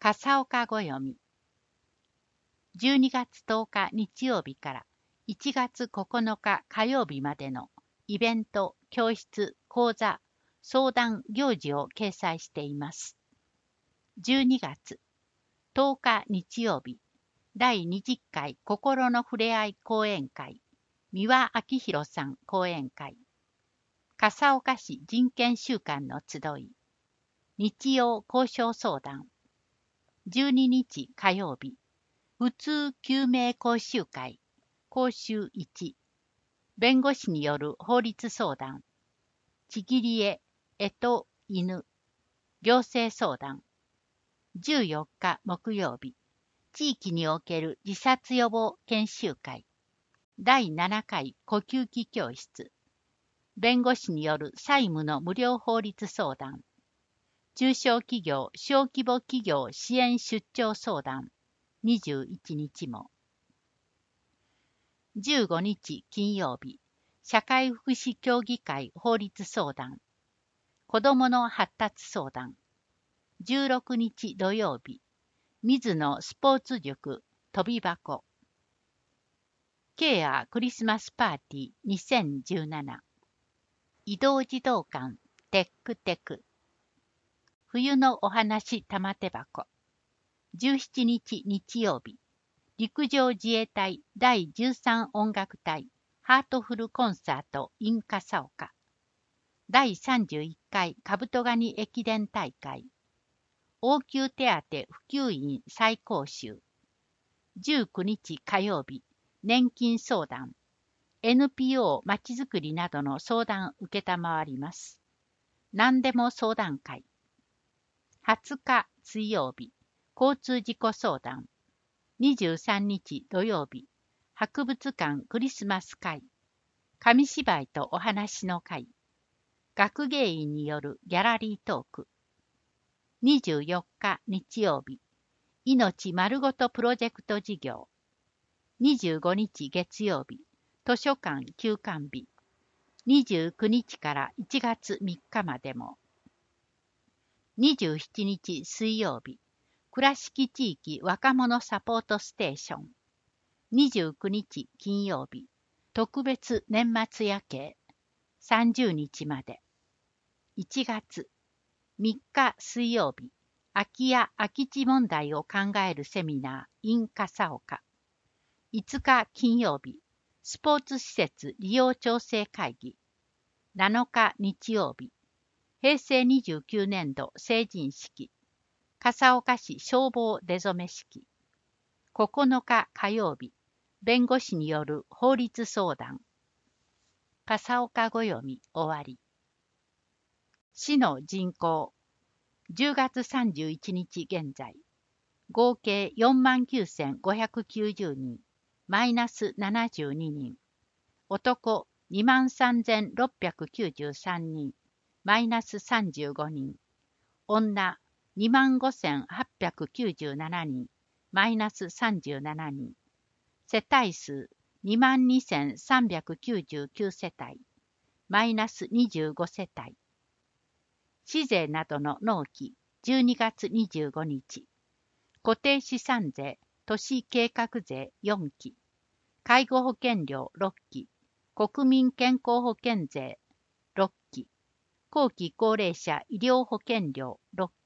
笠岡ご読み。12月10日日曜日から1月9日火曜日までのイベント、教室、講座、相談、行事を掲載しています。12月10日日曜日、第20回心のふれあい講演会、三輪明宏さん講演会、笠岡市人権週間の集い、日曜交渉相談、12日火曜日、普通救命講習会、講習1、弁護士による法律相談、ちぎり絵、絵と犬、行政相談、14日木曜日、地域における自殺予防研修会、第7回呼吸器教室、弁護士による債務の無料法律相談、中小企業・小規模企業支援出張相談、21日も。15日金曜日、社会福祉協議会法律相談、子どもの発達相談、16日土曜日、水野スポーツ塾飛び箱、ケアクリスマスパーティー2017、移動児童館テックテク、冬のお話玉手箱、17日日曜日、陸上自衛隊第13音楽隊ハートフルコンサート in 笠岡、第31回カブトガニ駅伝大会、応急手当普及員再講習、19日火曜日、年金相談、NPO まちづくりなどの相談受けたまわります。何でも相談会。20日水曜日、交通事故相談。23日土曜日、博物館クリスマス会。紙芝居とお話の会。学芸員によるギャラリートーク。24日日曜日、命まるごとプロジェクト事業。25日月曜日、図書館休館日。29日から1月3日までも。27日水曜日、倉敷地域若者サポートステーション。29日金曜日、特別年末夜景。30日まで。1月3日水曜日、空き家空き地問題を考えるセミナー in 笠岡。5日金曜日、スポーツ施設利用調整会議。7日日曜日、平成29年度成人式、笠岡市消防出初め式。9日火曜日、弁護士による法律相談。笠岡ご読み終わり。市の人口、10月31日現在、合計 49,590 人、マイナス72人。男23,693 人、マイナス35人。女25,897 人、マイナス37人。世帯数22,399 世帯、マイナス25世帯。市税などの納期12月25日。固定資産税、都市計画税4期。介護保険料6期。国民健康保険税6期。後期高齢者医療保険料6